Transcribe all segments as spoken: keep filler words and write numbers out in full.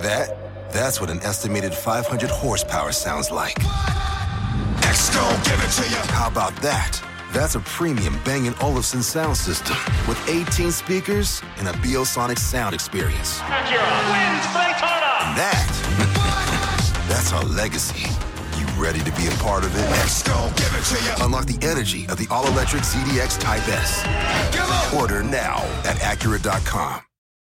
that? That's what an estimated five hundred horsepower sounds like. Next, give it to you. How about that? That's a premium Bang and Olufsen sound system with eighteen speakers and a Biosonic sound experience. Acura wins Daytona. And that, that's our legacy. You ready to be a part of it? Let's go, give it to you. Unlock the energy of the all-electric Z D X Type S. Order now at Acura dot com.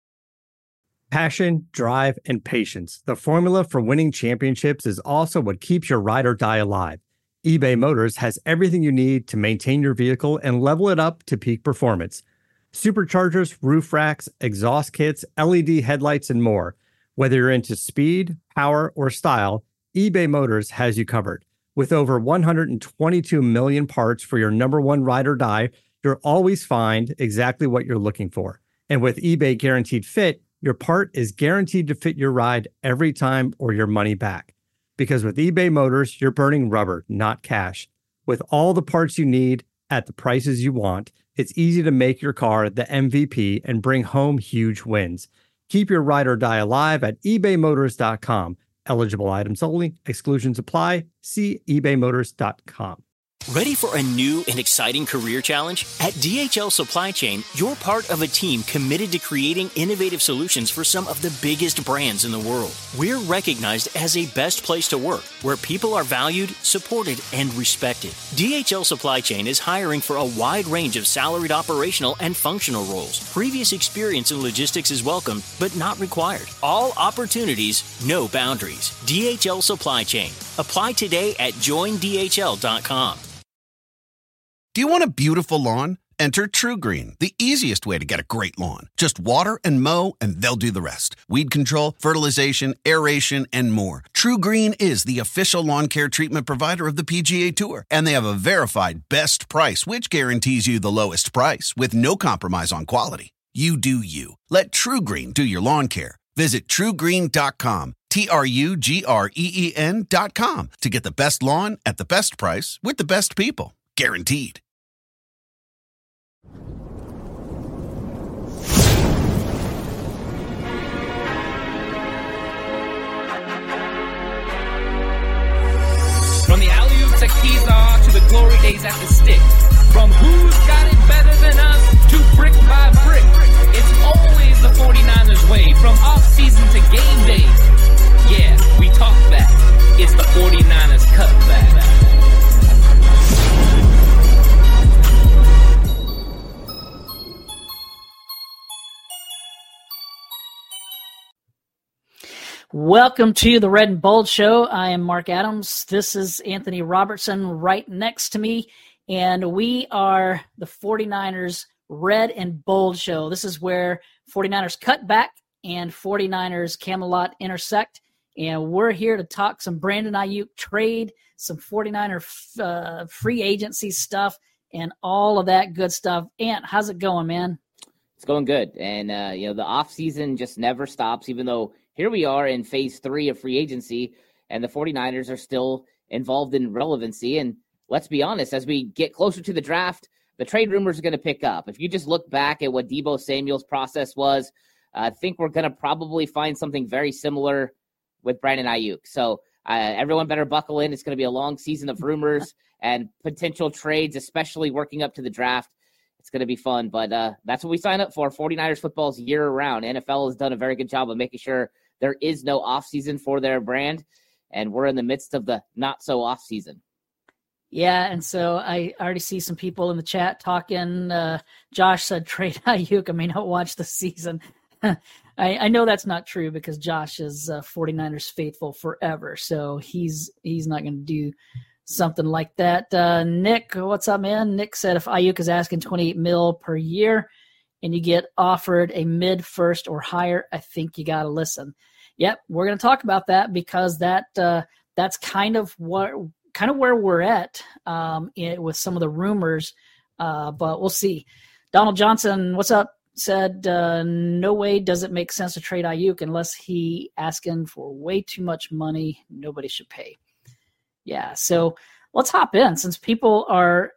Passion, drive, and patience. The formula for winning championships is also what keeps your ride or die alive. eBay Motors has everything you need to maintain your vehicle and level it up to peak performance. Superchargers, roof racks, exhaust kits, L E D headlights, and more. Whether you're into speed, power, or style, eBay Motors has you covered. With over one hundred twenty-two million parts for your number one ride or die, you'll always find exactly what you're looking for. And with eBay Guaranteed Fit, your part is guaranteed to fit your ride every time or your money back. Because with eBay Motors, you're burning rubber, not cash. With all the parts you need at the prices you want, it's easy to make your car the M V P and bring home huge wins. Keep your ride or die alive at ebay motors dot com. Eligible items only. Exclusions apply. See ebay motors dot com. Ready for a new and exciting career challenge? At D H L Supply Chain, you're part of a team committed to creating innovative solutions for some of the biggest brands in the world. We're recognized as a best place to work, where people are valued, supported, and respected. D H L Supply Chain is hiring for a wide range of salaried operational and functional roles. Previous experience in logistics is welcome, but not required. All opportunities, no boundaries. D H L Supply Chain. Apply today at join D H L dot com. Do you want a beautiful lawn? Enter TruGreen, the easiest way to get a great lawn. Just water and mow, and they'll do the rest. Weed control, fertilization, aeration, and more. TruGreen is the official lawn care treatment provider of the P G A Tour, and they have a verified best price, which guarantees you the lowest price with no compromise on quality. You do you. Let TruGreen do your lawn care. Visit true green dot com, T R U G R E E N dot com, to get the best lawn at the best price with the best people. Guaranteed. From the alley-oop to Keyzar to the glory days at the stick. From who's got it better than us to brick by brick. It's always the forty-niners way. From off-season to game day. Yeah, we talk back. It's the forty-niners cutback. Welcome to the Red and Bold Show. I am Mark Adams. This is Anthony Robertson right next to me, and we are the forty-niners Red and Bold Show. This is where forty-niners cut back and forty-niners Camelot intersect, and we're here to talk some Brandon Aiyuk trade, some forty-niner uh, free agency stuff, and all of that good stuff. Ant, how's it going, man? It's going good, and uh, you know the off season just never stops, even though here we are in phase three of free agency, and the forty-niners are still involved in relevancy. And let's be honest, as we get closer to the draft, the trade rumors are going to pick up. If you just look back at what Deebo Samuel's process was, uh, I think we're going to probably find something very similar with Brandon Aiyuk. So uh, everyone better buckle in. It's going to be a long season of rumors and potential trades, especially working up to the draft. It's going to be fun, but uh, that's what we sign up for. forty-niners football's year-round. N F L has done a very good job of making sure there is no off-season for their brand, and we're in the midst of the not-so-off-season. Yeah, and so I already see some people in the chat talking. Uh, Josh said trade Aiyuk. I may not watch the season. I, I know that's not true because Josh is uh, forty-niners faithful forever, so he's he's not going to do something like that. Uh, Nick, what's up, man? Nick said if Aiyuk is asking twenty-eight mil per year and you get offered a mid, first, or higher, I think you got to listen. Yep, we're going to talk about that because that uh, that's kind of what kind of where we're at um, in, with some of the rumors, uh, but we'll see. Donald Johnson, what's up? Said uh, no way does it make sense to trade Aiyuk unless he asking for way too much money. Nobody should pay. Yeah, so let's hop in since people are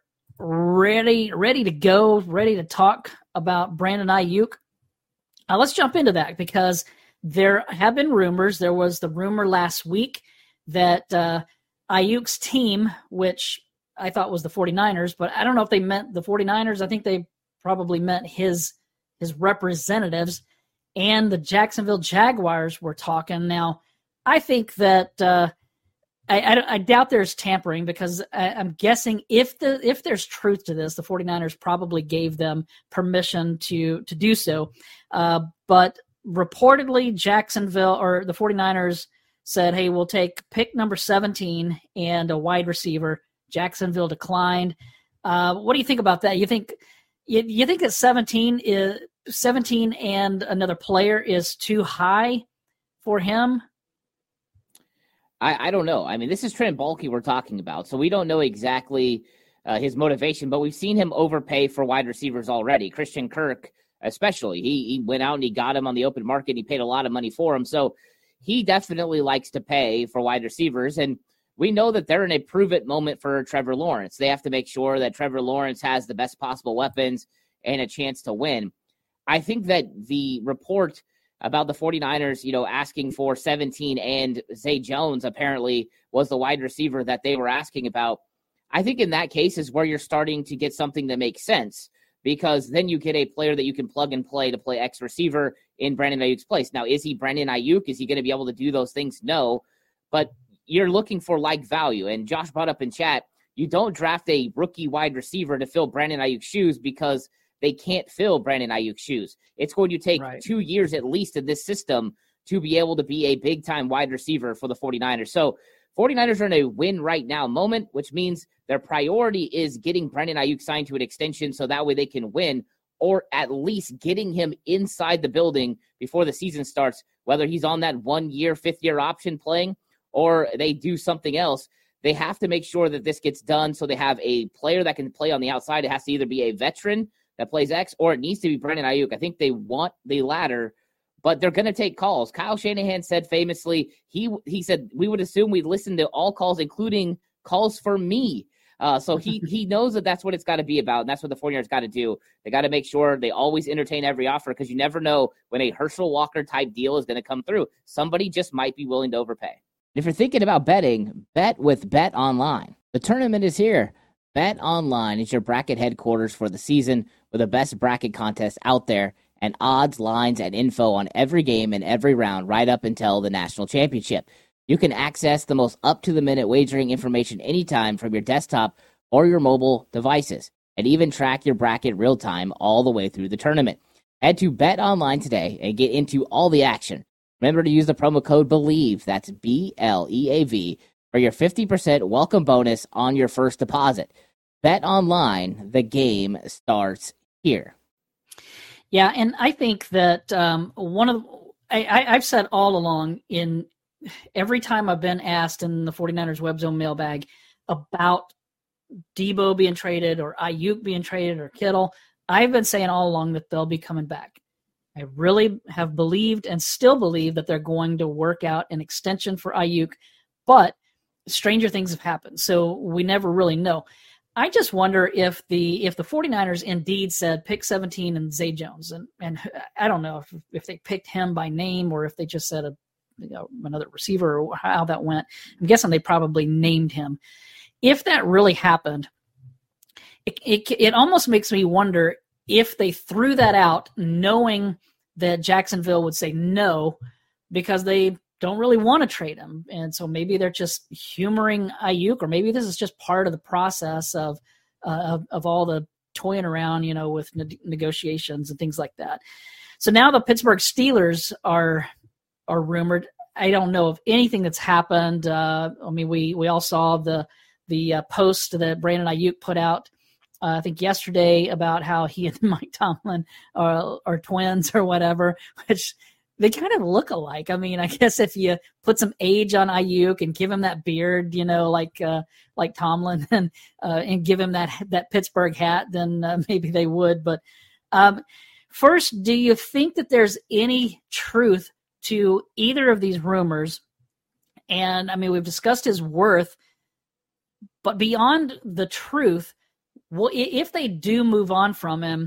ready, ready to go, ready to talk about Brandon Aiyuk. Uh, let's jump into that because there have been rumors. There was the rumor last week that uh, Ayuk's team, which I thought was the 49ers, but I don't know if they meant the 49ers. I think they probably meant his his representatives, and the Jacksonville Jaguars were talking. Now, I think that uh, I, I, I doubt there's tampering, because I, I'm guessing if the if there's truth to this, the 49ers probably gave them permission to to do so. Uh, but reportedly, Jacksonville or the 49ers said, hey, we'll take pick number seventeen and a wide receiver. Jacksonville declined. Uh, what do you think about that? You think you, you think that seventeen is seventeen and another player is too high for him? I, I don't know. I mean, this is Trent Baalke we're talking about, so we don't know exactly uh, his motivation, but we've seen him overpay for wide receivers already. Christian Kirk, especially, he he went out and he got him on the open market. And he paid a lot of money for him, so he definitely likes to pay for wide receivers. And we know that they're in a prove-it moment for Trevor Lawrence. They have to make sure that Trevor Lawrence has the best possible weapons and a chance to win. I think that the report about the 49ers, you know, asking for seventeen and Zay Jones apparently was the wide receiver that they were asking about. I think in that case is where you're starting to get something that makes sense, because then you get a player that you can plug and play to play X receiver in Brandon Ayuk's place. Now, is he Brandon Ayuk? Is he going to be able to do those things? No, but you're looking for like value. And Josh brought up in chat, you don't draft a rookie wide receiver to fill Brandon Ayuk's shoes, because they can't fill Brandon Ayuk's shoes. It's going to take right. two years at least in this system to be able to be a big-time wide receiver for the 49ers. So 49ers are in a win right now moment, which means their priority is getting Brandon Ayuk signed to an extension so that way they can win, or at least getting him inside the building before the season starts, whether he's on that one-year, fifth-year option playing or they do something else. They have to make sure that this gets done so they have a player that can play on the outside. It has to either be a veteran that plays X, or it needs to be Brandon Ayuk. I think they want the latter, but they're going to take calls. Kyle Shanahan said famously, he he said, we would assume we'd listen to all calls, including calls for me. Uh, so he he knows that that's what it's got to be about, and that's what the 49ers got to do. They got to make sure they always entertain every offer, because you never know when a Herschel Walker-type deal is going to come through. Somebody just might be willing to overpay. If you're thinking about betting, bet with Bet Online. The tournament is here. Bet Online is your bracket headquarters for the season, with the best bracket contest out there and odds, lines, and info on every game and every round right up until the national championship. You can access the most up-to-the-minute wagering information anytime from your desktop or your mobile devices, and even track your bracket real-time all the way through the tournament. Head to Bet Online today and get into all the action. Remember to use the promo code BELIEVE, that's B L E A V, for your fifty percent welcome bonus on your first deposit. Bet Online, the game starts here. Yeah, and I think that um, one of I, I, I've said all along, in every time I've been asked in the 49ers Web Zone mailbag about Debo being traded or Ayuk being traded or Kittle, I've been saying all along that they'll be coming back. I really have believed and still believe that they're going to work out an extension for Ayuk, but stranger things have happened, so we never really know. I just wonder if the if the 49ers indeed said pick seventeen and Zay Jones, and, and I don't know if, if they picked him by name or if they just said a, you know, another receiver, or how that went. I'm guessing they probably named him. If that really happened, it, it, it almost makes me wonder if they threw that out knowing that Jacksonville would say no, because they don't really want to trade him. And so maybe they're just humoring Ayuk, or maybe this is just part of the process of, uh, of, of all the toying around, you know, with ne- negotiations and things like that. So now the Pittsburgh Steelers are, are rumored. I don't know of anything that's happened. Uh, I mean, we, we all saw the, the uh, post that Brandon Ayuk put out, uh, I think yesterday, about how he and Mike Tomlin are, are twins or whatever, which they kind of look alike. I mean, I guess if you put some age on Ayuk and give him that beard, you know, like uh, like Tomlin, and uh, and give him that that Pittsburgh hat, then uh, maybe they would. But um, first, do you think that there's any truth to either of these rumors? And I mean, we've discussed his worth, but beyond the truth, well, if they do move on from him,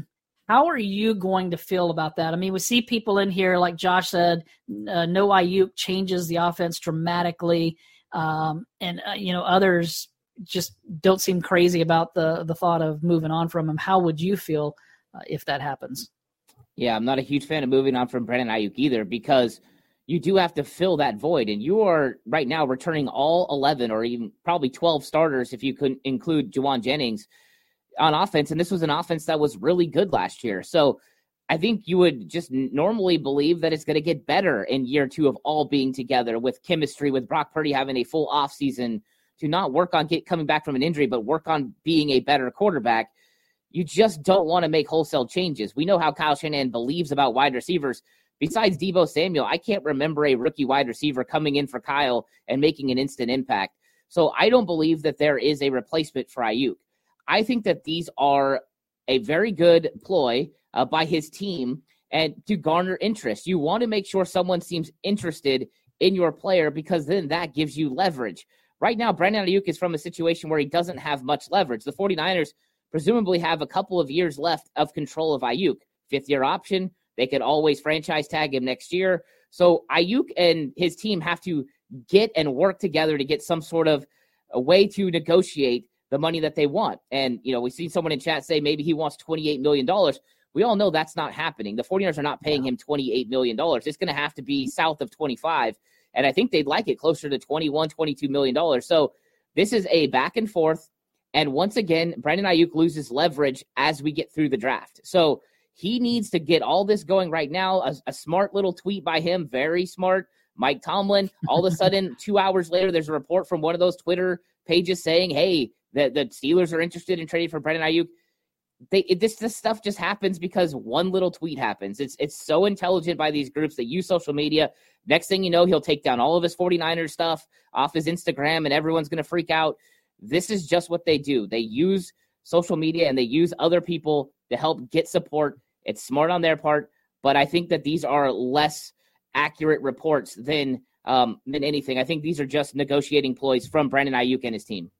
How are you going to feel about that? I mean, we see people in here, like Josh said, uh, no Ayuk changes the offense dramatically. Um, and, uh, you know, others just don't seem crazy about the, the thought of moving on from him. How would you feel uh, if that happens? Yeah, I'm not a huge fan of moving on from Brandon Ayuk either, because you do have to fill that void. And you are right now returning all eleven or even probably twelve starters if you could include Juwan Jennings on offense. And this was an offense that was really good last year. So I think you would just normally believe that it's going to get better in year two of all being together with chemistry, with Brock Purdy having a full offseason to not work on get, coming back from an injury, but work on being a better quarterback. You just don't want to make wholesale changes. We know how Kyle Shanahan believes about wide receivers. Besides Deebo Samuel, I can't remember a rookie wide receiver coming in for Kyle and making an instant impact. So I don't believe that there is a replacement for Ayuk. I think that these are a very good ploy uh, by his team and to garner interest. You want to make sure someone seems interested in your player, because then that gives you leverage. Right now, Brandon Ayuk is from a situation where he doesn't have much leverage. The 49ers presumably have a couple of years left of control of Ayuk. Fifth-year option. They could always franchise tag him next year. So Ayuk and his team have to get and work together to get some sort of a way to negotiate the money that they want. And, you know, we see someone in chat say maybe he wants twenty-eight million dollars. We all know that's not happening. The 49ers are not paying him twenty-eight million dollars. It's going to have to be south of twenty-five. And I think they'd like it closer to twenty-one, twenty-two million dollars. So this is a back and forth. And once again, Brandon Ayuk loses leverage as we get through the draft. So he needs to get all this going right now. A, a smart little tweet by him, very smart. Mike Tomlin, all of a sudden, two hours later, there's a report from one of those Twitter pages saying, hey, the, the Steelers are interested in trading for Brandon Ayuk. They, it, this, this stuff just happens because one little tweet happens. It's it's so intelligent by these groups that use social media. Next thing you know, he'll take down all of his 49ers stuff off his Instagram, and everyone's going to freak out. This is just what they do. They use social media, and they use other people to help get support. It's smart on their part, but I think that these are less accurate reports than um, than anything. I think these are just negotiating ploys from Brandon Ayuk and his team.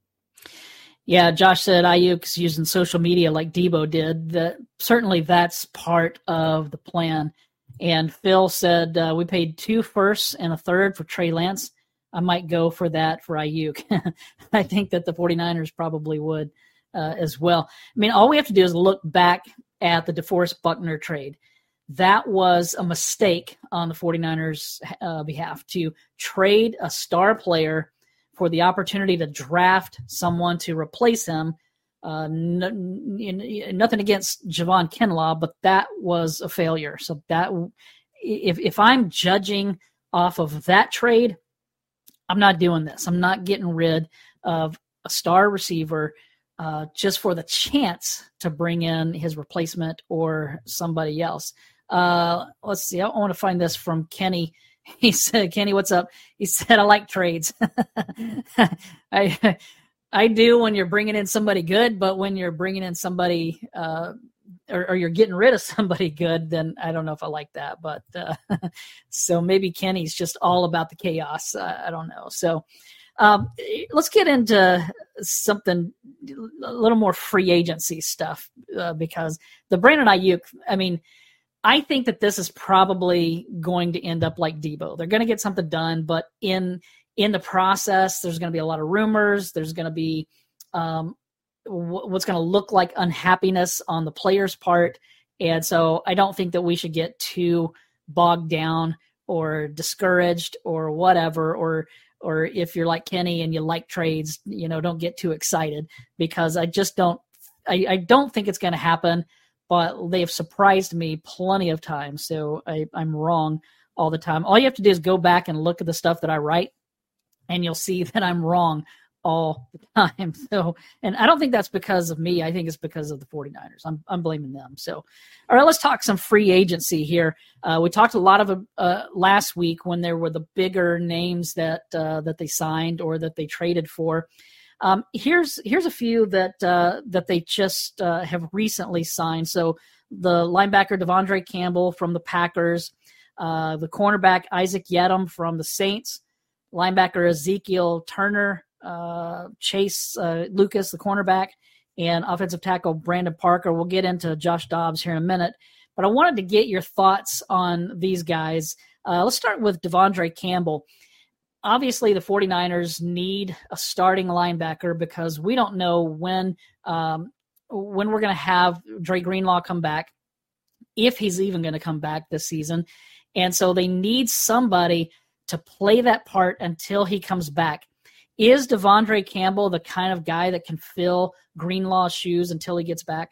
Yeah, Josh said Ayuk's using social media like Deebo did. That certainly that's part of the plan. And Phil said uh, we paid two firsts and a third for Trey Lance. I might go for that for Ayuk. I think that the 49ers probably would uh, as well. I mean, all we have to do is look back at the DeForest Buckner trade. That was a mistake on the 49ers' uh, behalf to trade a star player for the opportunity to draft someone to replace him. Uh, n- n- nothing against Javon Kinlaw, but that was a failure. So that, if if I'm judging off of that trade, I'm not doing this. I'm not getting rid of a star receiver uh, just for the chance to bring in his replacement or somebody else. Uh, let's see. I want to find this from Kenny. He said, Kenny, what's up? He said, I like trades. I I do when you're bringing in somebody good, but when you're bringing in somebody uh, or, or you're getting rid of somebody good, then I don't know if I like that. But uh, so maybe Kenny's just all about the chaos. Uh, I don't know. So um, let's get into something a little more free agency stuff uh, because the Brandon Ayuk, I mean, I think that this is probably going to end up like Deebo. They're going to get something done, but in in the process, there's going to be a lot of rumors. There's going to be um, w- what's going to look like unhappiness on the player's part. And so I don't think that we should get too bogged down or discouraged or whatever, or or if you're like Kenny and you like trades, you know, don't get too excited because I just don't I, I don't think it's going to happen. But they have surprised me plenty of times, so I, I'm wrong all the time. All you have to do is go back and look at the stuff that I write, and you'll see that I'm wrong all the time. So, and I don't think that's because of me. I think it's because of the 49ers. I'm I'm blaming them. So, all right, let's talk some free agency here. Uh, we talked a lot of uh, last week when there were the bigger names that uh, that they signed or that they traded for. Um, here's here's a few that uh, that they just uh, have recently signed. So the linebacker Devondre Campbell from the Packers, uh, the cornerback Isaac Yedem from the Saints, linebacker Ezekiel Turner, uh, Chase uh, Lucas, the cornerback, and offensive tackle Brandon Parker. We'll get into Josh Dobbs here in a minute, but I wanted to get your thoughts on these guys. Uh, let's start with Devondre Campbell. Obviously, the 49ers need a starting linebacker because we don't know when um, when we're going to have Dre Greenlaw come back, if he's even going to come back this season. And so they need somebody to play that part until he comes back. Is Devondre Campbell the kind of guy that can fill Greenlaw's shoes until he gets back?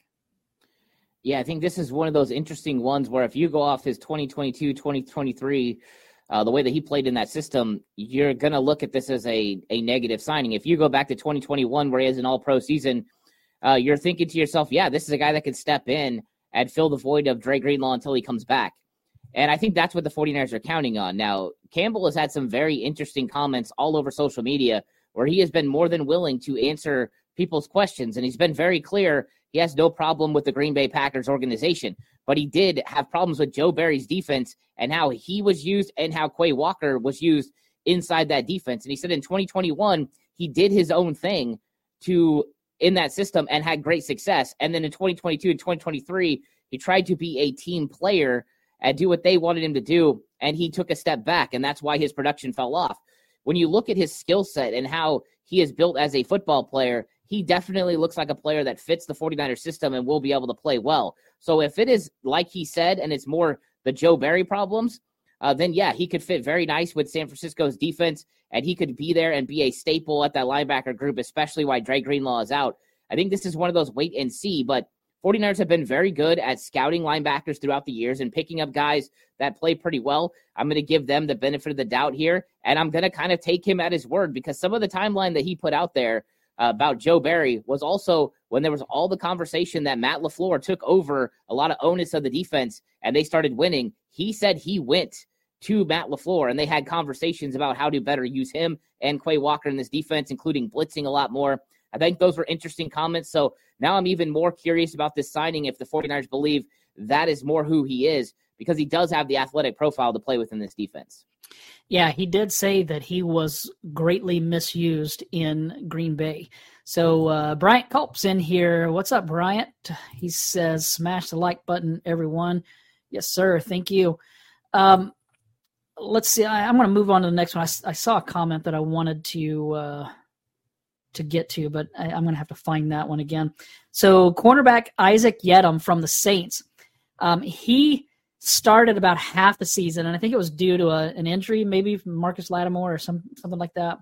Yeah, I think this is one of those interesting ones where if you go off his twenty twenty-two, twenty twenty-three, uh, the way that he played in that system, you're going to look at this as a, a negative signing. If you go back to twenty twenty-one where he has an all-pro season, uh, you're thinking to yourself, yeah, this is a guy that can step in and fill the void of Dre Greenlaw until he comes back. And I think that's what the 49ers are counting on. Now, Campbell has had some very interesting comments all over social media where he has been more than willing to answer people's questions. And he's been very clear he has no problem with the Green Bay Packers organization. But he did have problems with Joe Barry's defense and how he was used and how Quay Walker was used inside that defense. And he said in twenty twenty-one, he did his own thing to in that system and had great success. And then in twenty twenty-two and twenty twenty-three, he tried to be a team player and do what they wanted him to do, and he took a step back, and that's why his production fell off. When you look at his skill set and how he is built as a football player, he definitely looks like a player that fits the 49ers system and will be able to play well. So if it is like he said, and it's more the Joe Barry problems, uh, then yeah, he could fit very nice with San Francisco's defense, and he could be there and be a staple at that linebacker group, especially while Dre Greenlaw is out. I think this is one of those wait and see, but 49ers have been very good at scouting linebackers throughout the years and picking up guys that play pretty well. I'm going to give them the benefit of the doubt here, and I'm going to kind of take him at his word because some of the timeline that he put out there uh, about Joe Barry was also when there was all the conversation that Matt LaFleur took over a lot of onus of the defense and they started winning. He said he went to Matt LaFleur, and they had conversations about how to better use him and Quay Walker in this defense, including blitzing a lot more. I think those were interesting comments. So now I'm even more curious about this signing if the 49ers believe that is more who he is, because he does have the athletic profile to play within this defense. Yeah, he did say that he was greatly misused in Green Bay. So uh, Bryant Culp's in here. What's up, Bryant? He says, smash the like button, everyone. Yes, sir. Thank you. Um, let's see. I, I'm going to move on to the next one. I, I saw a comment that I wanted to uh, – to get to, but I, I'm going to have to find that one again. So cornerback Isaac Yedem from the Saints. Um, he started about half the season, and I think it was due to a, an injury, maybe from Marcus Lattimore or some something like that.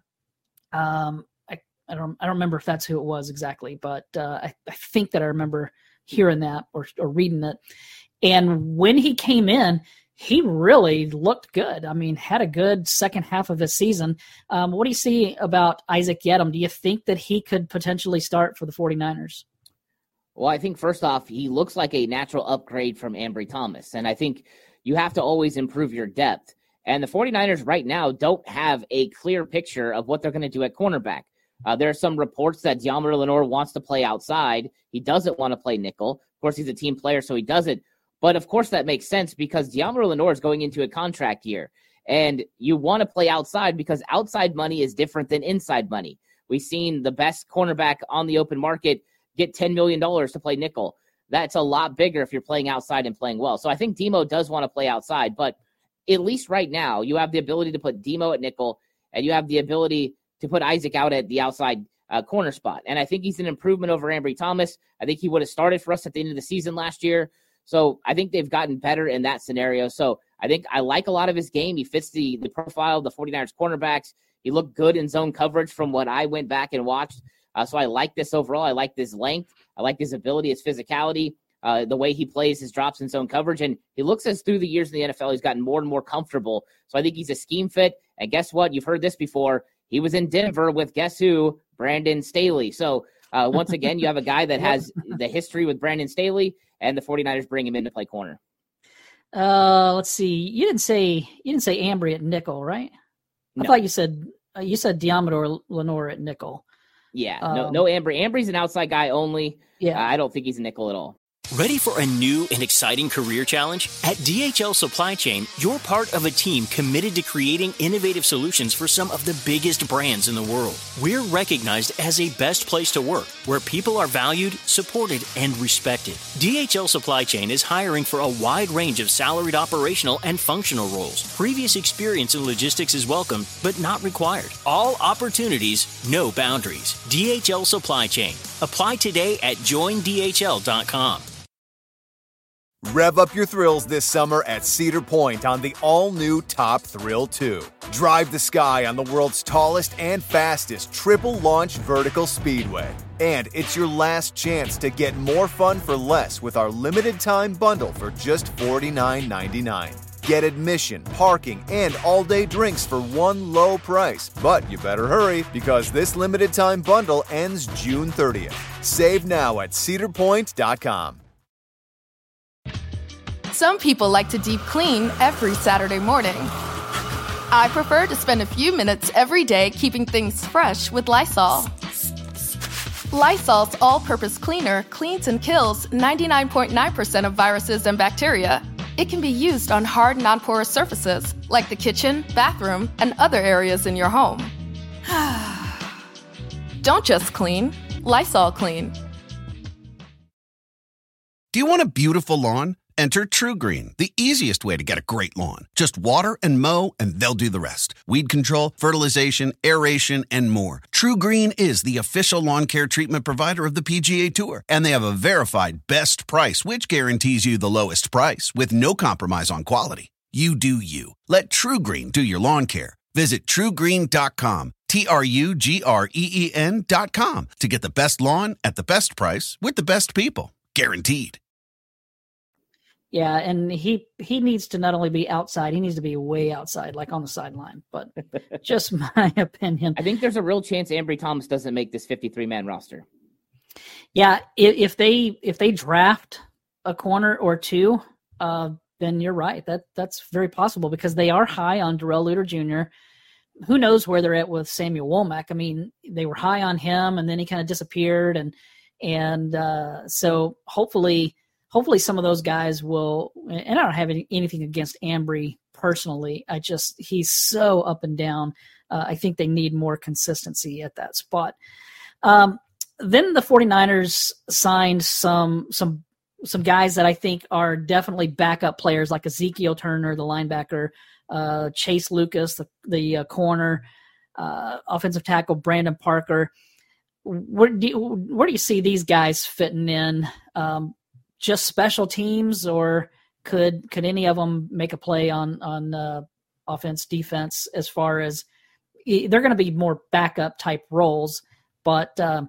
Um, I, I don't I don't remember if that's who it was exactly, but uh, I, I think that I remember hearing that or, or reading it. And when he came in, he really looked good. I mean, had a good second half of his season. Um, what do you see about Isaac Yedem? Do you think that he could potentially start for the 49ers? Well, I think first off, he looks like a natural upgrade from Ambry Thomas. And I think you have to always improve your depth. And the 49ers right now don't have a clear picture of what they're going to do at cornerback. Uh, there are some reports that Deommodore Lenoir wants to play outside. He doesn't want to play nickel. Of course, he's a team player, so he doesn't. But, of course, that makes sense because Deommodore Lenoir is going into a contract year. And you want to play outside because outside money is different than inside money. We've seen the best cornerback on the open market get ten million dollars to play nickel. That's a lot bigger if you're playing outside and playing well. So I think Demo does want to play outside. But at least right now, you have the ability to put Demo at nickel, and you have the ability to put Isaac out at the outside uh, corner spot. And I think he's an improvement over Ambry Thomas. I think he would have started for us at the end of the season last year. So I think they've gotten better in that scenario. So I think I like a lot of his game. He fits the, the profile of the 49ers cornerbacks. He looked good in zone coverage from what I went back and watched. Uh, so I like this overall. I like this length. I like his ability, his physicality, uh, the way he plays his drops in zone coverage. And he looks as through the years in the N F L, he's gotten more and more comfortable. So I think he's a scheme fit. And guess what? You've heard this before. He was in Denver with guess who? Brandon Staley. So uh, once again, you have a guy that has the history with Brandon Staley, and the 49ers bring him in to play corner. Uh, let's see. You didn't say you didn't say Ambry at nickel, right? No. I thought you said uh, you said Deommodore Lenoir at nickel. Yeah, um, no, no Ambry. Ambry's an outside guy only. Yeah, uh, I don't think he's a nickel at all. Ready for a new and exciting career challenge? At D H L Supply Chain, you're part of a team committed to creating innovative solutions for some of the biggest brands in the world. We're recognized as a best place to work, where people are valued, supported, and respected. D H L Supply Chain is hiring for a wide range of salaried operational and functional roles. Previous experience in logistics is welcome, but not required. All opportunities, no boundaries. D H L Supply Chain. Apply today at join D H L dot com. Rev up your thrills this summer at Cedar Point on the all-new Top Thrill two. Drive the sky on the world's tallest and fastest triple-launch vertical speedway. And it's your last chance to get more fun for less with our limited-time bundle for just forty-nine ninety-nine. Get admission, parking, and all-day drinks for one low price. But you better hurry, because this limited-time bundle ends June thirtieth. Save now at cedar point dot com. Some people like to deep clean every Saturday morning. I prefer to spend a few minutes every day keeping things fresh with Lysol. Lysol's all-purpose cleaner cleans and kills ninety-nine point nine percent of viruses and bacteria. It can be used on hard, non-porous surfaces, like the kitchen, bathroom, and other areas in your home. Don't just clean, Lysol clean. Do you want a beautiful lawn? Enter TruGreen, the easiest way to get a great lawn. Just water and mow, and they'll do the rest. Weed control, fertilization, aeration, and more. TruGreen is the official lawn care treatment provider of the P G A Tour, and they have a verified best price, which guarantees you the lowest price with no compromise on quality. You do you. Let TruGreen do your lawn care. Visit true green dot com, T R U G R E E N dot com, to get the best lawn at the best price with the best people. Guaranteed. Yeah, and he he needs to not only be outside, he needs to be way outside, like on the sideline. But just my opinion. I think there's a real chance Ambry Thomas doesn't make this fifty-three man roster. Yeah, if, if they if they draft a corner or two, uh, then you're right. That that's very possible, because they are high on Darrell Luter Junior Who knows where they're at with Samuel Womack? I mean, they were high on him, and then he kind of disappeared, and and uh, so hopefully. Hopefully some of those guys will, and I don't have any, anything against Ambry personally. I just, he's so up and down. Uh, I think they need more consistency at that spot. Um, then the 49ers signed some, some, some guys that I think are definitely backup players, like Ezekiel Turner, the linebacker, uh, Chase Lucas, the, the uh, corner, uh, offensive tackle, Brandon Parker. Where do you, where do you see these guys fitting in? Um, Just special teams, or could could any of them make a play on on uh, offense, defense? As far as they're going to be more backup type roles, but uh,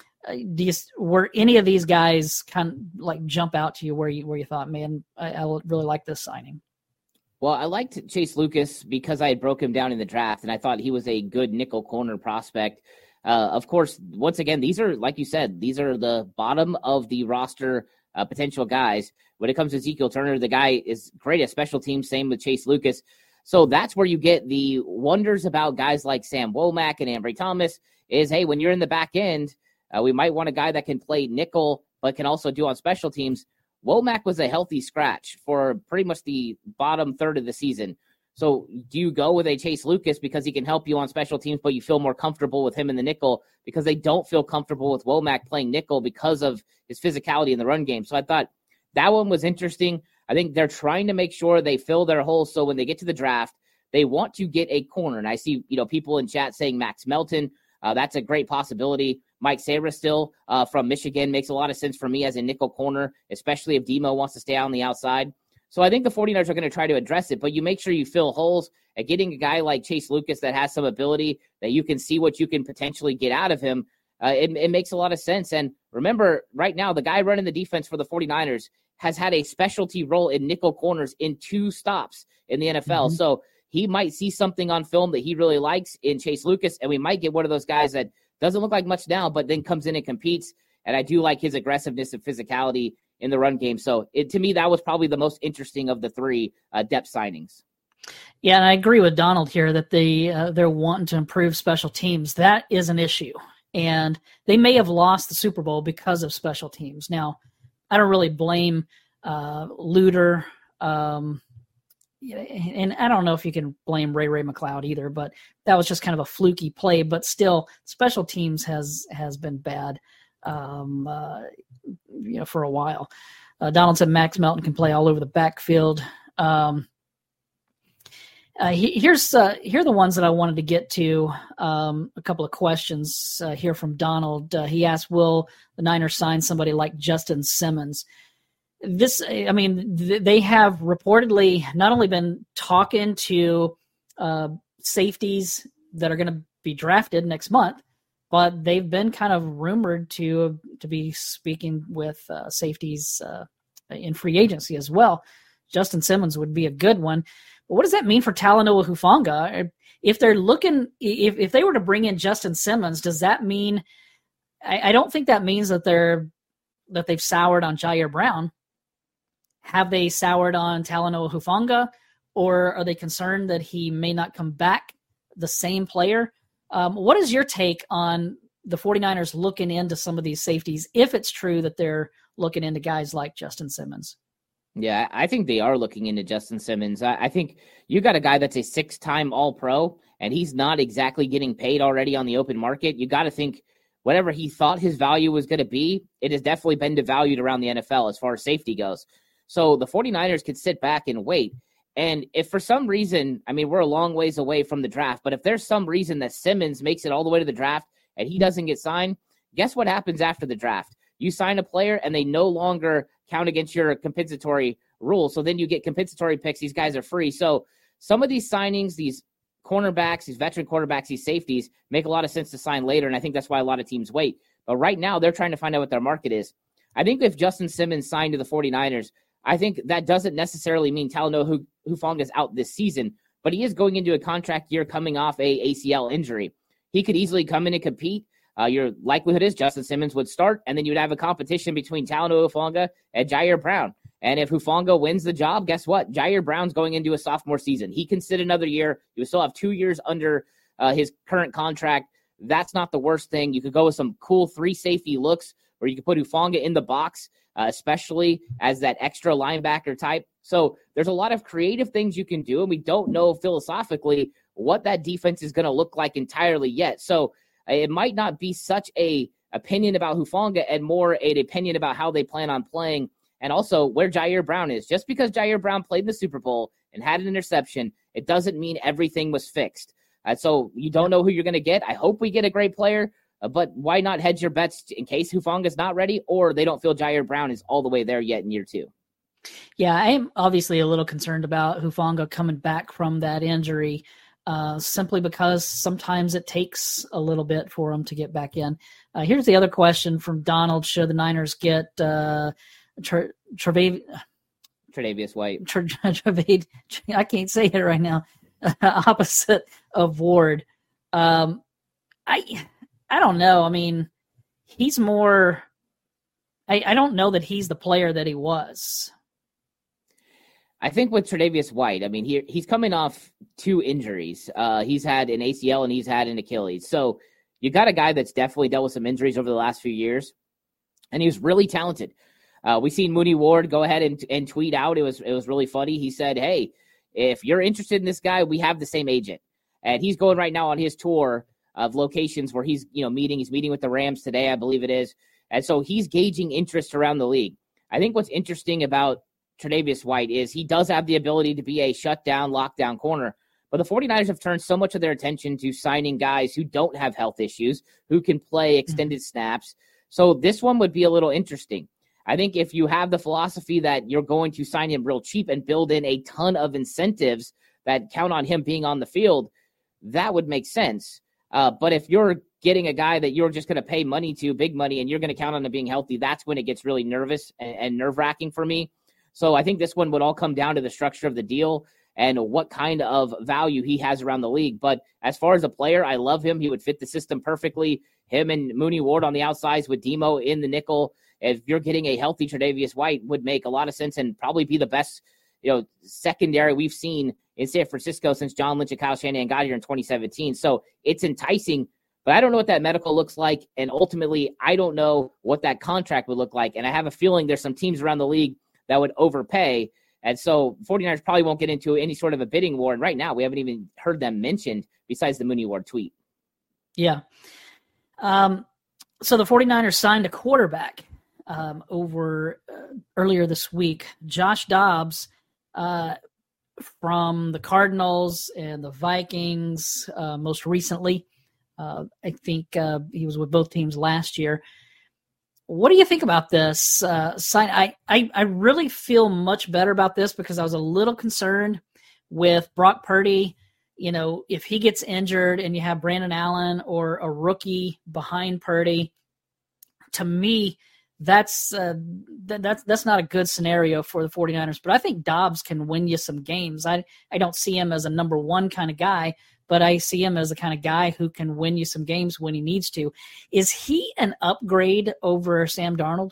do you, were any of these guys kind of like jump out to you where you where you thought, man, I, I really like this signing? Well, I liked Chase Lucas because I had broke him down in the draft, and I thought he was a good nickel corner prospect. Uh, of course, once again, these are, like you said, these are the bottom of the roster. Uh, potential guys. When it comes to Ezekiel Turner, the guy is great at special teams, same with Chase Lucas. So that's where you get the wonders about guys like Sam Womack and Ambry Thomas is, hey, when you're in the back end, uh, we might want a guy that can play nickel but can also do on special teams. Womack was a healthy scratch for pretty much the bottom third of the season. So do you go with a Chase Lucas because he can help you on special teams, but you feel more comfortable with him in the nickel because they don't feel comfortable with Womack playing nickel because of his physicality in the run game? So I thought that one was interesting. I think they're trying to make sure they fill their holes so when they get to the draft, they want to get a corner. And I see, you know, people in chat saying Max Melton. Uh, that's a great possibility. Mike Sarah still uh, from Michigan makes a lot of sense for me as a nickel corner, especially if Demo wants to stay on the outside. So I think the 49ers are going to try to address it, but you make sure you fill holes at getting a guy like Chase Lucas that has some ability that you can see what you can potentially get out of him. Uh, it, it makes a lot of sense. And remember, right now, the guy running the defense for the 49ers has had a specialty role in nickel corners in two stops in the N F L. Mm-hmm. So he might see something on film that he really likes in Chase Lucas, and we might get one of those guys that doesn't look like much now, but then comes in and competes. And I do like his aggressiveness and physicality in the run game. So it, to me, that was probably the most interesting of the three uh, depth signings. Yeah, and I agree with Donald here that they, uh, they're wanting to improve special teams. That is an issue. And they may have lost the Super Bowl because of special teams. Now, I don't really blame uh, Luter. Um, and I don't know if you can blame Ray Ray McCloud either, but that was just kind of a fluky play. But still, special teams has has been bad, um, uh, you know, for a while. Uh, Donald said Max Melton can play all over the backfield. Um, uh, he, here's uh, here are the ones that I wanted to get to. Um, a couple of questions uh, here from Donald. Uh, he asked, "Will the Niners sign somebody like Justin Simmons?" This, I mean, th- they have reportedly not only been talking to uh, safeties that are going to be drafted next month, but they've been kind of rumored to to be speaking with uh, safeties uh, in free agency as well. Justin Simmons would be a good one. But what does that mean for Talanoa Hufanga? If they're looking, if if they were to bring in Justin Simmons, does that mean? I, I don't think that means that they're that they've soured on Jair Brown. Have they soured on Talanoa Hufanga, or are they concerned that he may not come back the same player? Um, what is your take on the 49ers looking into some of these safeties, if it's true that they're looking into guys like Justin Simmons? Yeah, I think they are looking into Justin Simmons. I, I think you got a guy that's a six-time All-Pro, and he's not exactly getting paid already on the open market. You got to think whatever he thought his value was going to be, it has definitely been devalued around the N F L as far as safety goes. So the 49ers could sit back and wait. And if for some reason, I mean, we're a long ways away from the draft, but if there's some reason that Simmons makes it all the way to the draft and he doesn't get signed, guess what happens after the draft? You sign a player and they no longer count against your compensatory rule. So then you get compensatory picks. These guys are free. So some of these signings, these cornerbacks, these veteran quarterbacks, these safeties make a lot of sense to sign later. And I think that's why a lot of teams wait. But right now they're trying to find out what their market is. I think if Justin Simmons signed to the 49ers, I think that doesn't necessarily mean Talanoa Hufanga is out this season, but he is going into a contract year coming off a A C L injury. He could easily come in and compete. Uh, your likelihood is Justin Simmons would start, and then you would have a competition between Talanoa Hufanga and Jair Brown. And if Hufanga wins the job, guess what? Jair Brown's going into a sophomore season. He can sit another year. He would still have two years under uh, his current contract. That's not the worst thing. You could go with some cool three safety looks where you could put Hufanga in the box, Uh, especially as that extra linebacker type. So there's a lot of creative things you can do, and we don't know philosophically what that defense is going to look like entirely yet. So uh, it might not be such a opinion about Hufanga and more an opinion about how they plan on playing, and also where Jair Brown is. Just because Jair Brown played in the Super Bowl and had an interception, it doesn't mean everything was fixed. Uh, so you don't know who you're going to get. I hope we get a great player. Uh, but why not hedge your bets in case Hufanga is not ready or they don't feel Jair Brown is all the way there yet in year two? Yeah, I am obviously a little concerned about Hufanga coming back from that injury uh, simply because sometimes it takes a little bit for him to get back in. Uh, here's the other question from Donald. Should the Niners get uh, Tre- Trev- Tre'Davious White? Tre- Tre- I can't say it right now. Opposite of Ward. Um, I... I don't know. I mean, he's more I, – I don't know that he's the player that he was. I think with Tre'Davious White, I mean, he, he's coming off two injuries. Uh, he's had an A C L and he's had an Achilles. So you got a guy that's definitely dealt with some injuries over the last few years, and he was really talented. Uh, we seen Mooney Ward go ahead and, and tweet out. It was it was really funny. He said, hey, if you're interested in this guy, we have the same agent. And he's going right now on his tour of locations where he's, you know, meeting. He's meeting with the Rams today, I believe it is. And so he's gauging interest around the league. I think what's interesting about Tre'Davious White is he does have the ability to be a shutdown, lockdown corner. But the 49ers have turned so much of their attention to signing guys who don't have health issues, who can play extended snaps. So this one would be a little interesting. I think if you have the philosophy that you're going to sign him real cheap and build in a ton of incentives that count on him being on the field, that would make sense. Uh, but if you're getting a guy that you're just going to pay money to, big money, and you're going to count on him being healthy, that's when it gets really nervous and, and nerve-wracking for me. So I think this one would all come down to the structure of the deal and what kind of value he has around the league. But as far as a player, I love him. He would fit the system perfectly. Him and Mooney Ward on the outsides with Demo in the nickel. If you're getting a healthy Tre'Davious White, would make a lot of sense and probably be the best, you know, secondary we've seen in San Francisco since John Lynch and Kyle Shanahan got here in twenty seventeen. So it's enticing, but I don't know what that medical looks like. And ultimately, I don't know what that contract would look like. And I have a feeling there's some teams around the league that would overpay. And so 49ers probably won't get into any sort of a bidding war. And right now, we haven't even heard them mentioned besides the Mooney Ward tweet. Yeah. Um, so the 49ers signed a quarterback um, over uh, earlier this week, Josh Dobbs, uh, from the Cardinals and the Vikings uh, most recently. Uh, I think uh, he was with both teams last year. What do you think about this uh, sign? I, I, I really feel much better about this because I was a little concerned with Brock Purdy. You know, if he gets injured and you have Brandon Allen or a rookie behind Purdy, to me, that's uh, th- that's that's not a good scenario for the 49ers. But I think Dobbs can win you some games. I I don't see him as a number one kind of guy, but I see him as the kind of guy who can win you some games when he needs to. Is he an upgrade over Sam Darnold?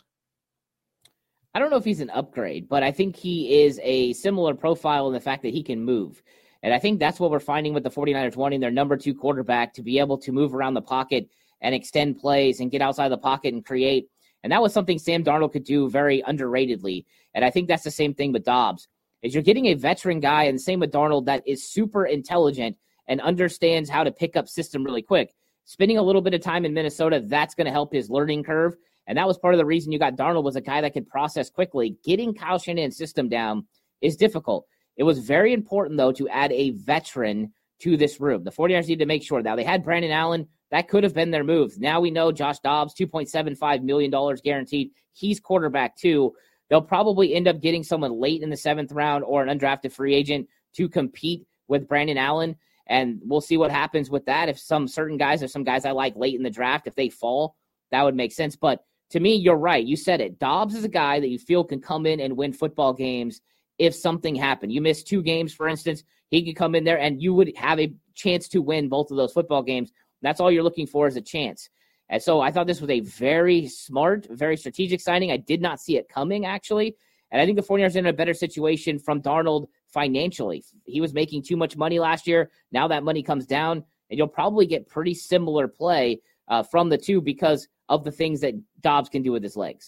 I don't know if he's an upgrade, but I think he is a similar profile in the fact that he can move. And I think that's what we're finding with the 49ers wanting their number two quarterback to be able to move around the pocket and extend plays and get outside the pocket and create. And that was something Sam Darnold could do very underratedly. And I think that's the same thing with Dobbs, is you're getting a veteran guy, and the same with Darnold, that is super intelligent and understands how to pick up system really quick. Spending a little bit of time in Minnesota, that's going to help his learning curve. And that was part of the reason you got Darnold, was a guy that could process quickly. Getting Kyle Shanahan's system down is difficult. It was very important, though, to add a veteran to this room. The 49ers need to make sure. Now, they had Brandon Allen. That could have been their move. Now we know Josh Dobbs, two point seven five million dollars guaranteed. He's quarterback, too. They'll probably end up getting someone late in the seventh round or an undrafted free agent to compete with Brandon Allen. And we'll see what happens with that. If some certain guys or some guys I like late in the draft, if they fall, that would make sense. But to me, you're right. You said it. Dobbs is a guy that you feel can come in and win football games if something happened. You missed two games, for instance, he could come in there and you would have a chance to win both of those football games. That's all you're looking for, is a chance. And so I thought this was a very smart, very strategic signing. I did not see it coming, actually. And I think the 49ers are in a better situation from Darnold financially. He was making too much money last year. Now that money comes down, and you'll probably get pretty similar play uh, from the two because of the things that Dobbs can do with his legs.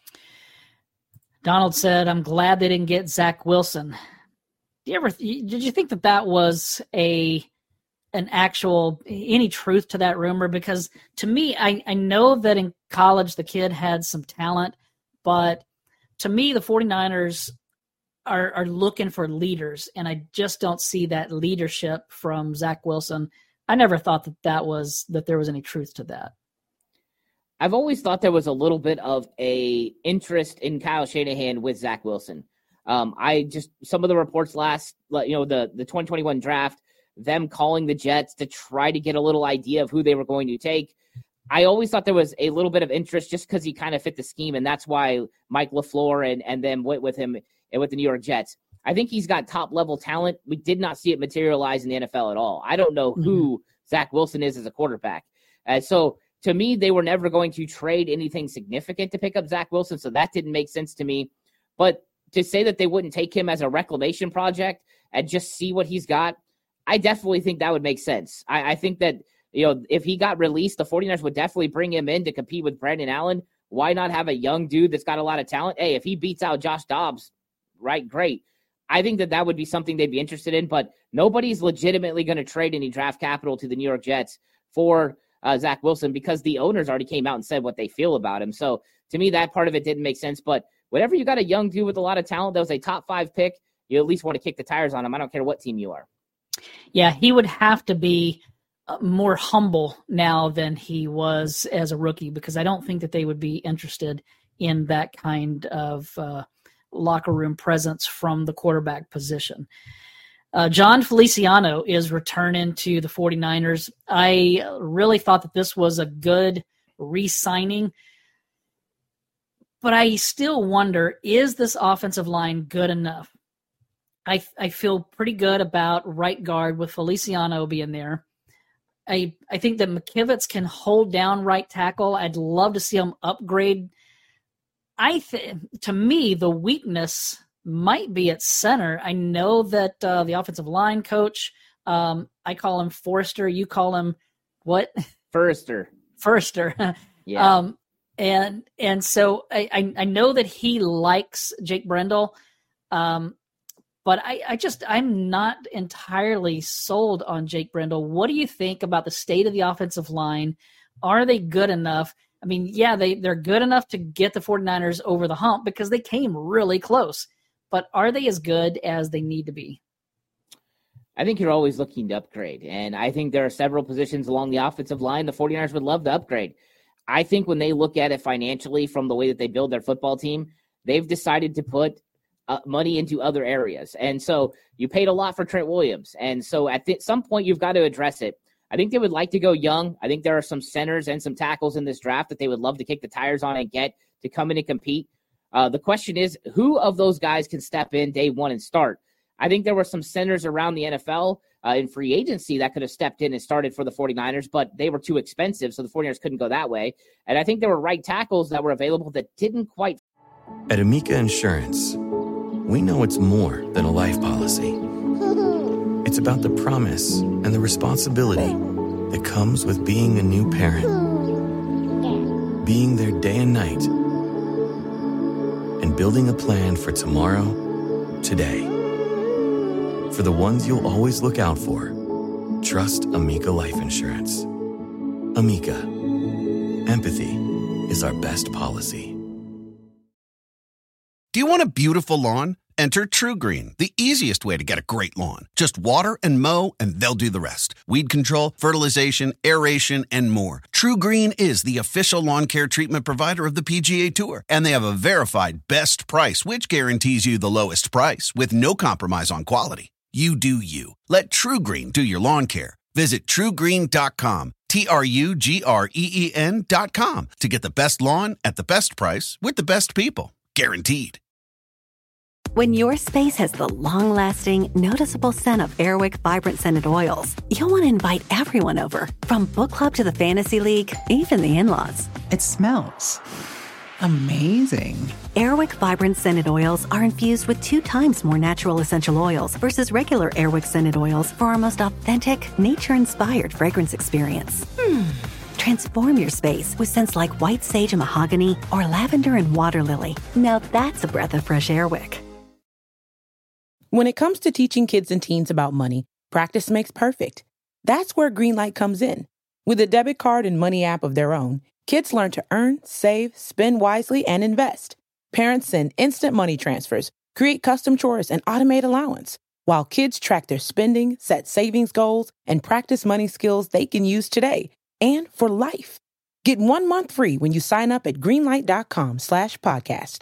Donald said, I'm glad they didn't get Zach Wilson. Do you ever, did you think that that was a an actual, any truth to that rumor? Because to me, I, I know that in college the kid had some talent, but to me, the 49ers are, are looking for leaders, and I just don't see that leadership from Zach Wilson. I never thought that that was, that there was any truth to that. I've always thought there was a little bit of a interest in Kyle Shanahan with Zach Wilson. Um, I just, some of the reports last, you know, the, the twenty twenty-one draft, them calling the Jets to try to get a little idea of who they were going to take. I always thought there was a little bit of interest just because he kind of fit the scheme, and that's why Mike LaFleur and, and them went with him and with the New York Jets. I think he's got top-level talent. We did not see it materialize in the N F L at all. I don't know who mm-hmm. Zach Wilson is as a quarterback. Uh, so, to me, they were never going to trade anything significant to pick up Zach Wilson, so that didn't make sense to me. But to say that they wouldn't take him as a reclamation project and just see what he's got, I definitely think that would make sense. I, I think that, you know, if he got released, the 49ers would definitely bring him in to compete with Brandon Allen. Why not have a young dude that's got a lot of talent? Hey, if he beats out Josh Dobbs, right, great. I think that that would be something they'd be interested in, but nobody's legitimately going to trade any draft capital to the New York Jets for uh, Zach Wilson because the owners already came out and said what they feel about him. So to me, that part of it didn't make sense. But whenever you got a young dude with a lot of talent that was a top five pick, you at least want to kick the tires on him. I don't care what team you are. Yeah, he would have to be more humble now than he was as a rookie, because I don't think that they would be interested in that kind of uh, locker room presence from the quarterback position. Uh, John Feliciano is returning to the 49ers. I really thought that this was a good re-signing, but I still wonder, is this offensive line good enough? I I feel pretty good about right guard with Feliciano being there. I I think that McKivitz can hold down right tackle. I'd love to see him upgrade. I th- to me, the weakness might be at center. I know that uh, the offensive line coach, um, I call him Forrester. You call him what? Forrester. Forrester. Yeah. Um, and and so I, I, I know that he likes Jake Brendel, um, but I, I just I'm not entirely sold on Jake Brendel. What do you think about the state of the offensive line? Are they good enough? I mean, yeah, they, they're good enough to get the 49ers over the hump because they came really close. But are they as good as they need to be? I think you're always looking to upgrade. And I think there are several positions along the offensive line the 49ers would love to upgrade. I think when they look at it financially from the way that they build their football team, they've decided to put uh, money into other areas. And so you paid a lot for Trent Williams. And so at th- some point, you've got to address it. I think they would like to go young. I think there are some centers and some tackles in this draft that they would love to kick the tires on and get to come in and compete. Uh, the question is, who of those guys can step in day one and start? I think there were some centers around the N F L uh, in free agency that could have stepped in and started for the 49ers, but they were too expensive, so the 49ers couldn't go that way. And I think there were right tackles that were available that didn't quite. At Amica Insurance, we know it's more than a life policy. It's about the promise and the responsibility that comes with being a new parent. Being there day and night. And building a plan for tomorrow, today. For the ones you'll always look out for, trust Amica Life Insurance. Amica. Empathy is our best policy. Do you want a beautiful lawn? Enter TruGreen, the easiest way to get a great lawn. Just water and mow, and they'll do the rest. Weed control, fertilization, aeration, and more. TruGreen is the official lawn care treatment provider of the P G A Tour, and they have a verified best price, which guarantees you the lowest price with no compromise on quality. You do you. Let TruGreen do your lawn care. Visit True Green dot com, T R U G R E E N dot com, to get the best lawn at the best price with the best people. Guaranteed. When your space has the long-lasting, noticeable scent of Airwick Vibrant Scented Oils, you'll want to invite everyone over, from book club to the fantasy league, even the in-laws. It smells amazing. Airwick Vibrant Scented Oils are infused with two times more natural essential oils versus regular Airwick Scented Oils for our most authentic, nature-inspired fragrance experience. Hmm. Transform your space with scents like white sage and mahogany or lavender and water lily. Now that's a breath of fresh Airwick. When it comes to teaching kids and teens about money, practice makes perfect. That's where Greenlight comes in. With a debit card and money app of their own, kids learn to earn, save, spend wisely, and invest. Parents send instant money transfers, create custom chores, and automate allowance, while kids track their spending, set savings goals, and practice money skills they can use today and for life. Get one month free when you sign up at greenlight.com slash podcast.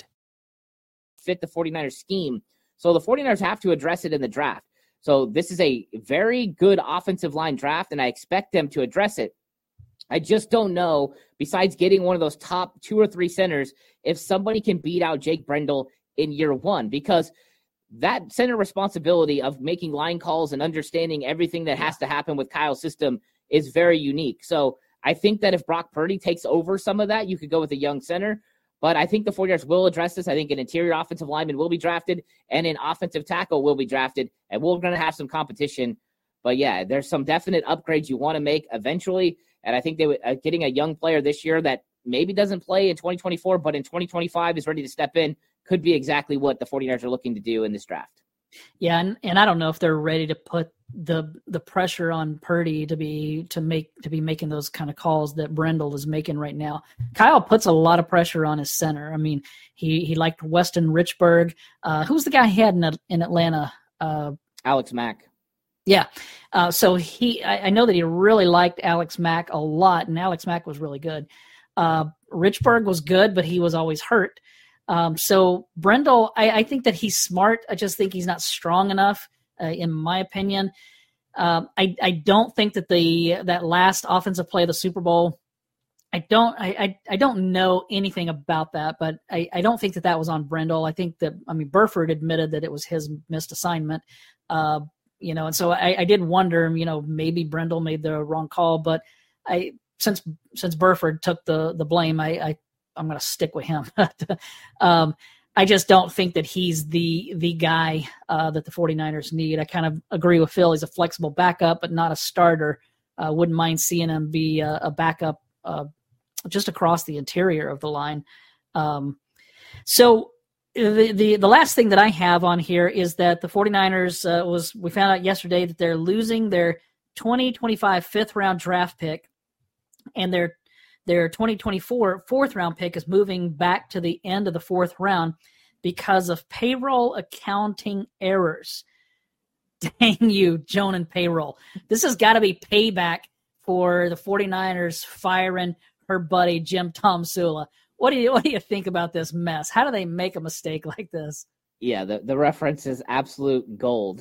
Fit the 49ers scheme. So the 49ers have to address it in the draft. So this is a very good offensive line draft, and I expect them to address it. I just don't know, besides getting one of those top two or three centers, if somebody can beat out Jake Brendel in year one, because that center responsibility of making line calls and understanding everything that has to happen with Kyle's system is very unique. So I think that if Brock Purdy takes over some of that, you could go with a young center. But I think the 49ers will address this. I think an interior offensive lineman will be drafted and an offensive tackle will be drafted, and we're going to have some competition. But, yeah, there's some definite upgrades you want to make eventually, and I think they uh, getting a young player this year that maybe doesn't play in twenty twenty-four but in twenty twenty-five is ready to step in could be exactly what the 49ers are looking to do in this draft. Yeah, and, and I don't know if they're ready to put the the pressure on Purdy to be to make to be making those kind of calls that Brendel is making right now. Kyle puts a lot of pressure on his center. I mean, he he liked Weston Richburg. Uh, who's the guy he had in in Atlanta? Uh, Alex Mack. Yeah. Uh, so he I, I know that he really liked Alex Mack a lot, and Alex Mack was really good. Uh, Richburg was good, but he was always hurt. Um, so Brendel, I, I think that he's smart. I just think he's not strong enough, uh, in my opinion. Um, I, I don't think that the that last offensive play of the Super Bowl, I don't I, I, I don't know anything about that, but I, I don't think that that was on Brendel. I think that, I mean, Burford admitted that it was his missed assignment, uh, you know, and so I, I did wonder, you know, maybe Brendel made the wrong call, but I since since Burford took the the blame, I, I I'm going to stick with him. um, I just don't think that he's the the guy uh, that the 49ers need. I kind of agree with Phil. He's a flexible backup, but not a starter. uh, wouldn't mind seeing him be a, a backup uh, just across the interior of the line. Um, so the, the the last thing that I have on here is that the 49ers uh, was we found out yesterday that they're losing their twenty twenty-five fifth round draft pick, and their their twenty twenty-four fourth round pick is moving back to the end of the fourth round because of payroll accounting errors. Dang you, Joan and payroll. This has got to be payback for the 49ers firing her buddy Jim Tomsula. What do you what do you think about this mess? How do they make a mistake like this? Yeah, the, the reference is absolute gold.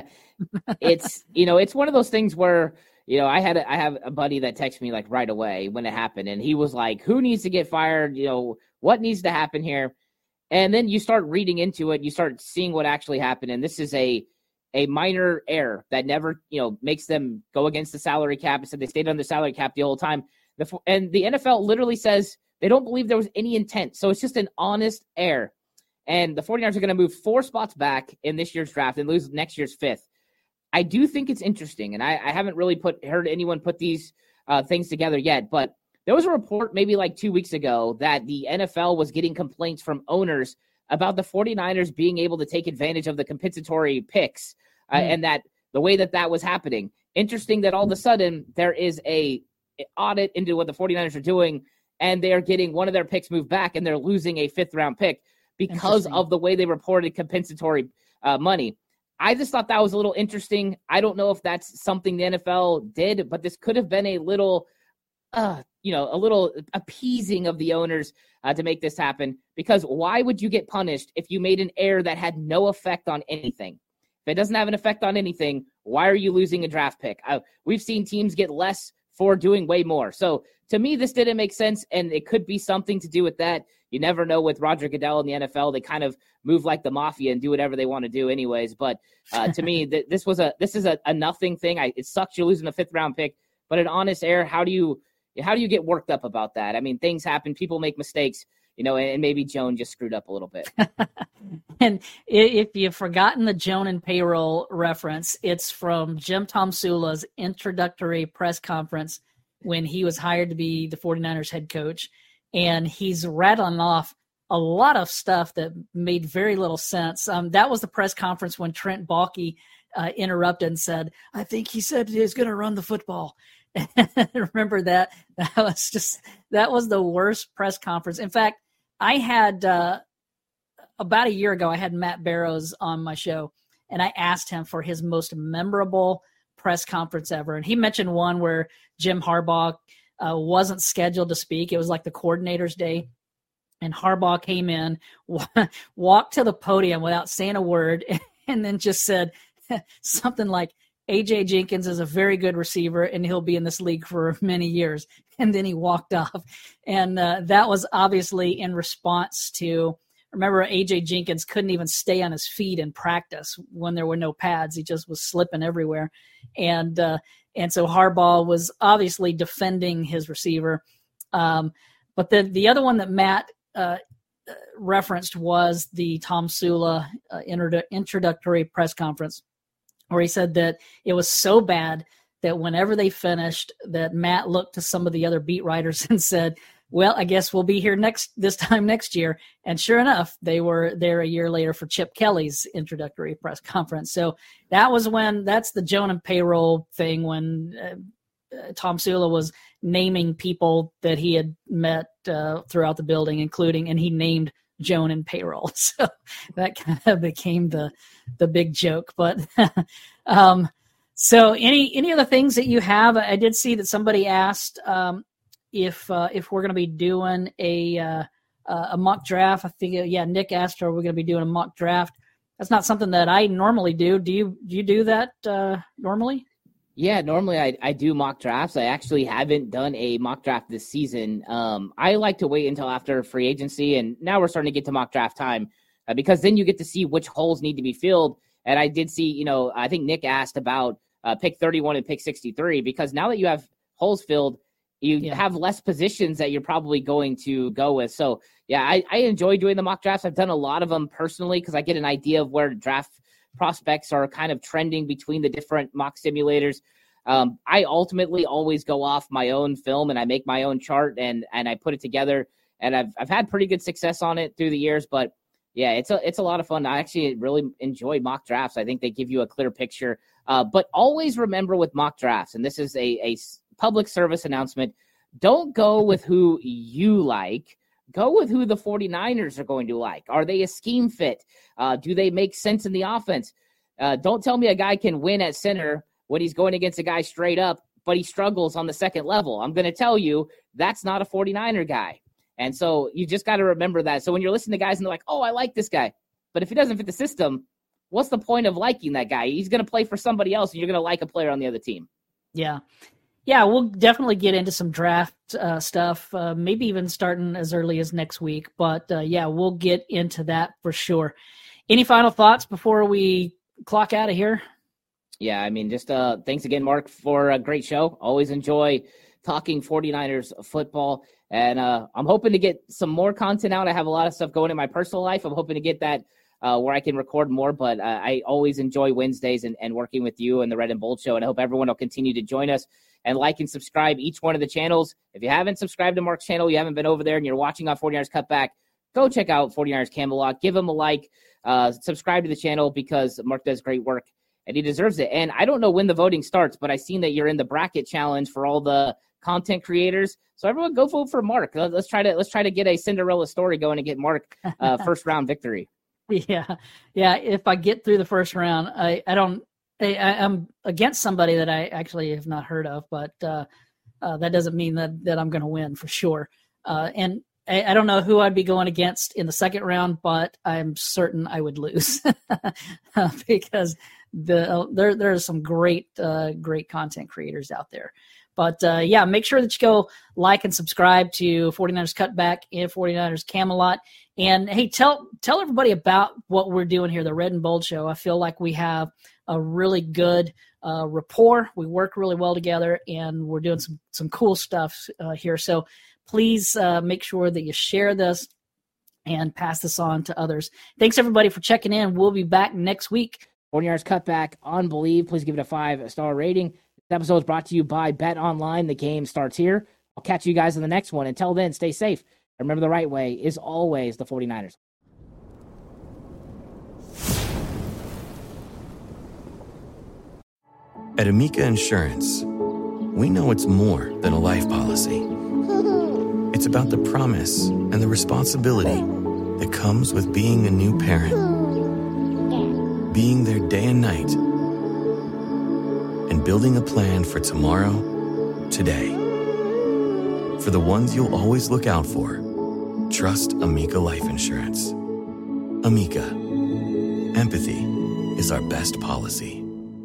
It's, you know, it's one of those things where, you know, I had a, I have a buddy that texted me like right away when it happened, and he was like, who needs to get fired? You know, what needs to happen here? And then you start reading into it, you start seeing what actually happened, and this is a a minor error that never, you know, makes them go against the salary cap. It said they stayed on the salary cap the whole time. The, and the N F L literally says they don't believe there was any intent. So it's just an honest error. And the 49ers are going to move four spots back in this year's draft and lose next year's fifth. I do think it's interesting, and I, I haven't really put heard anyone put these uh, things together yet, but there was a report maybe like two weeks ago that the N F L was getting complaints from owners about the 49ers being able to take advantage of the compensatory picks uh, mm. and that the way that that was happening. Interesting that all of a sudden there is a audit into what the 49ers are doing, and they're getting one of their picks moved back, and they're losing a fifth round pick because of the way they reported compensatory uh, money. I just thought that was a little interesting. I don't know if that's something the N F L did, but this could have been a little, uh, you know, a little appeasing of the owners uh, to make this happen, because why would you get punished if you made an error that had no effect on anything? If it doesn't have an effect on anything, why are you losing a draft pick? Uh, we've seen teams get less for doing way more. So to me, this didn't make sense, and it could be something to do with that. You never know with Roger Goodell in the N F L. They kind of move like the mafia and do whatever they want to do anyways. But uh, to me, th- this was a this is a, a nothing thing. I, it sucks you're losing a fifth round pick, but an honest error, how do you how do you get worked up about that? I mean, things happen. People make mistakes, you know, and, and maybe Joan just screwed up a little bit. And if you've forgotten the Joan and payroll reference, it's from Jim Tomsula's introductory press conference when he was hired to be the 49ers head coach. And he's rattling off a lot of stuff that made very little sense. Um, that was the press conference when Trent Baalke uh, interrupted and said, I think he said he's going to run the football. Remember that? That was just, that was the worst press conference. In fact, I had, uh, about a year ago, I had Matt Barrows on my show, and I asked him for his most memorable press conference ever. And he mentioned one where Jim Harbaugh uh, wasn't scheduled to speak. It was like the coordinator's day. And Harbaugh came in, walked to the podium without saying a word, and then just said something like, A J Jenkins is a very good receiver, and he'll be in this league for many years. And then he walked off. And uh, that was obviously in response to, remember, A J Jenkins couldn't even stay on his feet in practice when there were no pads. He just was slipping everywhere. And uh, and so Harbaugh was obviously defending his receiver. Um, but the, the other one that Matt uh, referenced was the Tomsula uh, inter- introductory press conference, where he said that it was so bad that whenever they finished, that Matt looked to some of the other beat writers and said, well, I guess we'll be here next this time next year. And sure enough, they were there a year later for Chip Kelly's introductory press conference. So that was when, that's the Joan and payroll thing, when uh, uh, Tomsula was naming people that he had met uh, throughout the building, including, and he named Joan and payroll. So that kind of became the the big joke. But um, so any any other things that you have? I did see that somebody asked um, if uh, if we're going to be doing a uh, a mock draft. I think uh, yeah, Nick asked, are we going to be doing a mock draft? That's not something that I normally do. Do you do you do that uh, normally? Yeah, normally I, I do mock drafts. I actually haven't done a mock draft this season. Um, I like to wait until after free agency, and now we're starting to get to mock draft time uh, because then you get to see which holes need to be filled. And I did see, you know, I think Nick asked about uh, pick thirty-one and pick sixty-three, because now that you have holes filled, you yeah. have less positions that you're probably going to go with. So, yeah, I, I enjoy doing the mock drafts. I've done a lot of them personally because I get an idea of where draft prospects are kind of trending between the different mock simulators. Um, I ultimately always go off my own film and I make my own chart and and I put it together, and I've I've had pretty good success on it through the years. But yeah, it's a it's a lot of fun. I actually really enjoy mock drafts. I think they give you a clear picture. Uh, but always remember with mock drafts, and this is a a public service announcement: don't go with who you like. Go with who the 49ers are going to like. Are they a scheme fit? Uh, do they make sense in the offense? Uh, don't tell me a guy can win at center when he's going against a guy straight up, but he struggles on the second level. I'm going to tell you that's not a 49er guy. And so you just got to remember that. So when you're listening to guys and they're like, oh, I like this guy, but if he doesn't fit the system, what's the point of liking that guy? He's going to play for somebody else, and you're going to like a player on the other team. Yeah. Yeah, we'll definitely get into some draft uh, stuff, uh, maybe even starting as early as next week. But, uh, yeah, we'll get into that for sure. Any final thoughts before we clock out of here? Yeah, I mean, just uh, thanks again, Mark, for a great show. Always enjoy talking 49ers football. And uh, I'm hoping to get some more content out. I have a lot of stuff going in my personal life. I'm hoping to get that uh, where I can record more. But uh, I always enjoy Wednesdays and, and working with you and the Red and Bold Show. And I hope everyone will continue to join us and like and subscribe each one of the channels. If you haven't subscribed to Mark's channel, you haven't been over there and you're watching on 49ers Cutback, go check out 49ers Camelot. Give him a like. Uh, subscribe to the channel because Mark does great work. And he deserves it. And I don't know when the voting starts, but I've seen that you're in the bracket challenge for all the content creators. So everyone go vote for Mark. Let's try to let's try to get a Cinderella story going and get Mark uh, first round victory. Yeah. Yeah. If I get through the first round, I, I don't, I, I'm against somebody that I actually have not heard of, but uh, uh, that doesn't mean that, that I'm going to win for sure. Uh, and I, I don't know who I'd be going against in the second round, but I'm certain I would lose because the uh, there there are some great uh, great content creators out there. But uh, yeah, make sure that you go like and subscribe to 49ers Cutback and 49ers Camelot. And hey, tell tell everybody about what we're doing here, the Red and Bold Show. I feel like we have a really good uh, rapport. We work really well together, and we're doing some some cool stuff uh, here. So please uh, make sure that you share this and pass this on to others. Thanks everybody for checking in. We'll be back next week. 49ers Cutback on Believe. Please give it a five-star rating. This episode is brought to you by Bet Online. The game starts here. I'll catch you guys in the next one. Until then, stay safe. Remember, the right way is always the 49ers. At Amica Insurance, we know it's more than a life policy. It's about the promise and the responsibility that comes with being a new parent. Being there day and night, and building a plan for tomorrow, today. For the ones you'll always look out for, trust Amica Life Insurance. Amica, empathy is our best policy.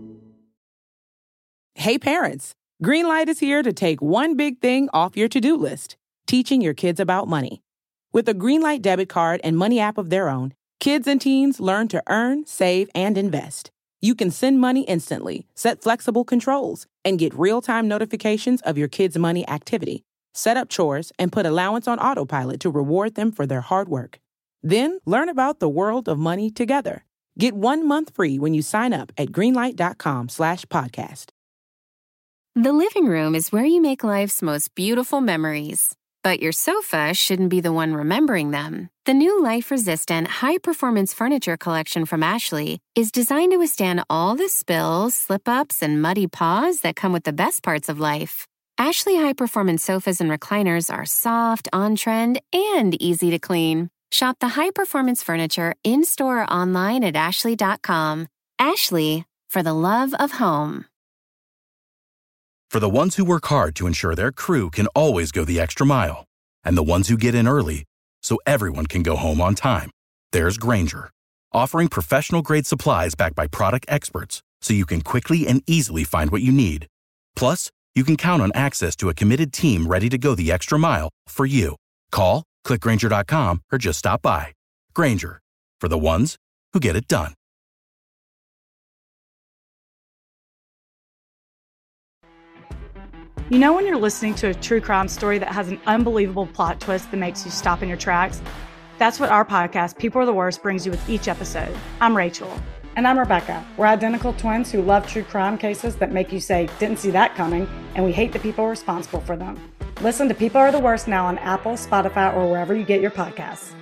Hey parents, Greenlight is here to take one big thing off your to-do list, teaching your kids about money. With a Greenlight debit card and money app of their own, kids and teens learn to earn, save, and invest. You can send money instantly, set flexible controls, and get real-time notifications of your kids' money activity. Set up chores and put allowance on autopilot to reward them for their hard work. Then learn about the world of money together. Get one month free when you sign up at greenlight.com slash podcast. The living room is where you make life's most beautiful memories. But your sofa shouldn't be the one remembering them. The new life-resistant, high-performance furniture collection from Ashley is designed to withstand all the spills, slip-ups, and muddy paws that come with the best parts of life. Ashley high-performance sofas and recliners are soft, on-trend, and easy to clean. Shop the high-performance furniture in-store or online at ashley dot com. Ashley, for the love of home. For the ones who work hard to ensure their crew can always go the extra mile, and the ones who get in early so everyone can go home on time, there's Grainger, offering professional-grade supplies backed by product experts so you can quickly and easily find what you need. Plus, you can count on access to a committed team ready to go the extra mile for you. Call, click Grainger dot com, or just stop by. Grainger, for the ones who get it done. You know when you're listening to a true crime story that has an unbelievable plot twist that makes you stop in your tracks? That's what our podcast, People Are the Worst, brings you with each episode. I'm Rachel. And I'm Rebecca. We're identical twins who love true crime cases that make you say, didn't see that coming, and we hate the people responsible for them. Listen to People Are the Worst now on Apple, Spotify, or wherever you get your podcasts.